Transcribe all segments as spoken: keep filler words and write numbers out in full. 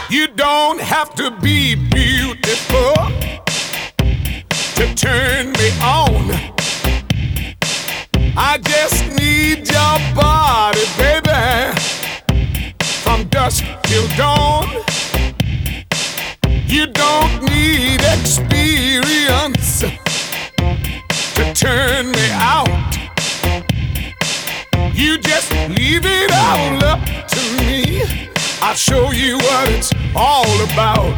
You don't have to be beautiful to turn me on. I just need your body, baby, from dusk till dawn. You don't need experience to turn me out. You just leave it all up to me. I'll show you what it's all about.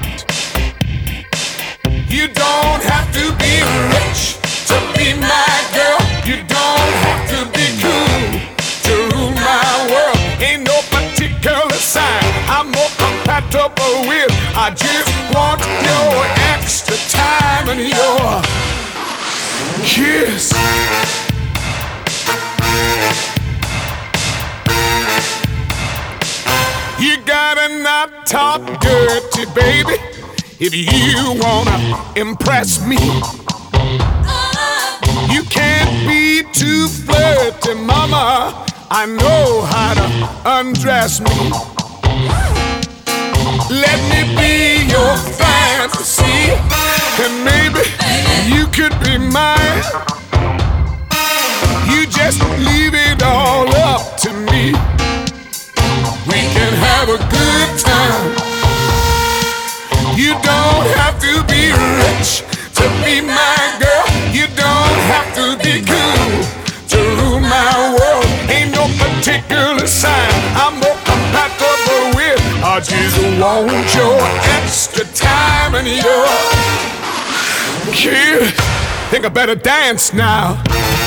You don't have to be rich to be my girl. You don't have to be cool to rule my world. Ain't no particular sign I'm more compatible with. I just want your extra time and your kiss. You gotta not talk dirty, baby, if you wanna impress me. You can't be too flirty, mama. I know how to undress me. Let me be your fantasy, and maybe you could be mine. You just leave it all up to me. We can have a good time. You don't have to be rich to be my girl. You don't have to be cool to rule my world. Ain't no particular sign I'm more compatible with. I just want your extra time and your kiss. Think I better dance now.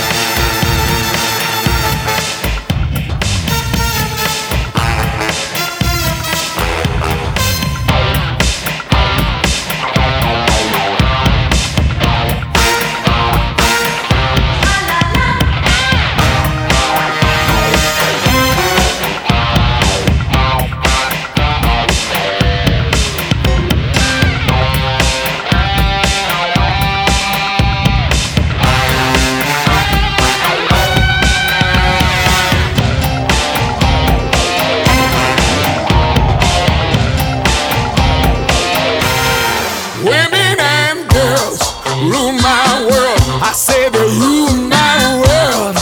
Women and girls rule my world. I say they rule my world.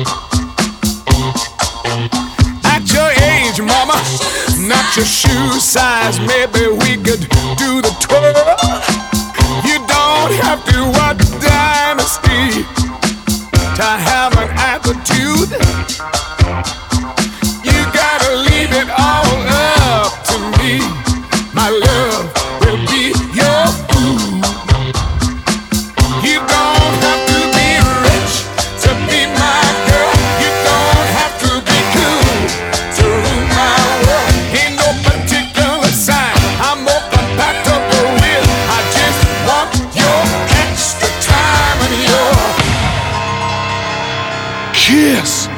At your age, mama, not your shoe size. Maybe we could do the twirl. You don't have to watch Dynasty to have an attitude. You gotta leave it all up to me. My love will be your food. You don't have to be rich to be my girl. You don't have to be cool to rule my world. Ain't no particular sign I'm more compatible with. I just want your extra time and your kiss.